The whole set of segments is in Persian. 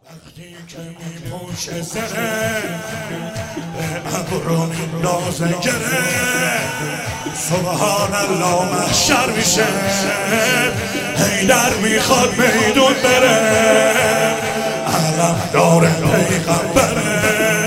وقتی که میپوشه زره به ابرو میندازه گره سبحان الله محشر میشه حیدر میخواد میدون بره علم داره پیغمبره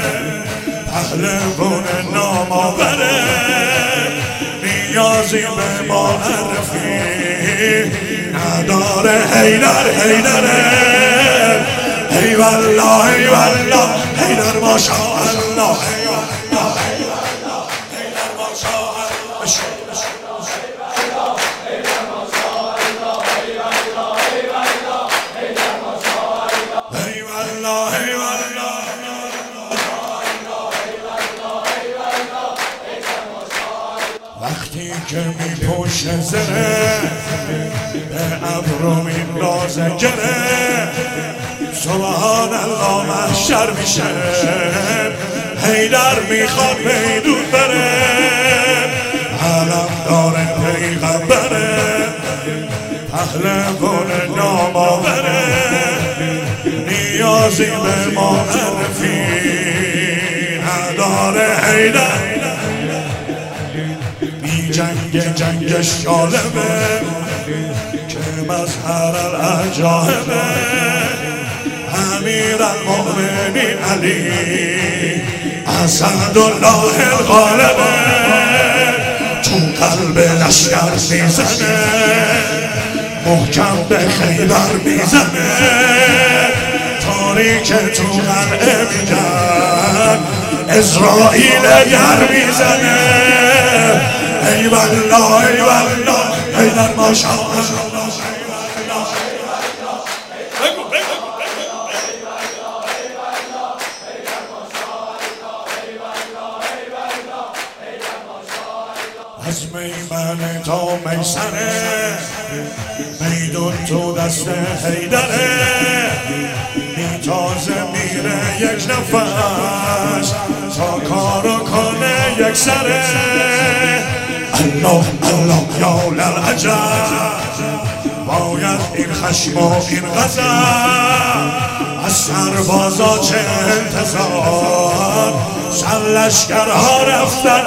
پهلوان نامآوره نیازی به معرفی نداره حیدره ای والله ای والله حیدر ماشاءالله حیدر ماشاءالله وقتی که میپوشه زره به ابرو میندازه گره سبحان الله محشر میشه حیدر میخواد میدون بره علم داره پیغمبره پهلوان نامآوره نیازی به معرفی نداره حیدر جنگش جالبه که مظهر العجایبه امیر المؤمنین علی اسدالله الغالبه تو قلب لشکر میزنه محکم به خیبر میزنه تاریک تو قلعه میگن اسرائیل گر میزنه ای والله ای والله حیدر ماشاءالله از میمن تا میسره میدون تو دست حیدره میتازه میره یک نفس تا کارو کنه یک سره الله الله یا للعجب باید این خشم و این غضب از سربازا چه انتظار سرلشکرها رفتن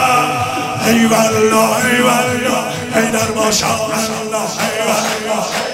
عقب ای والله ای والله حیدر ماشاءالله ای والله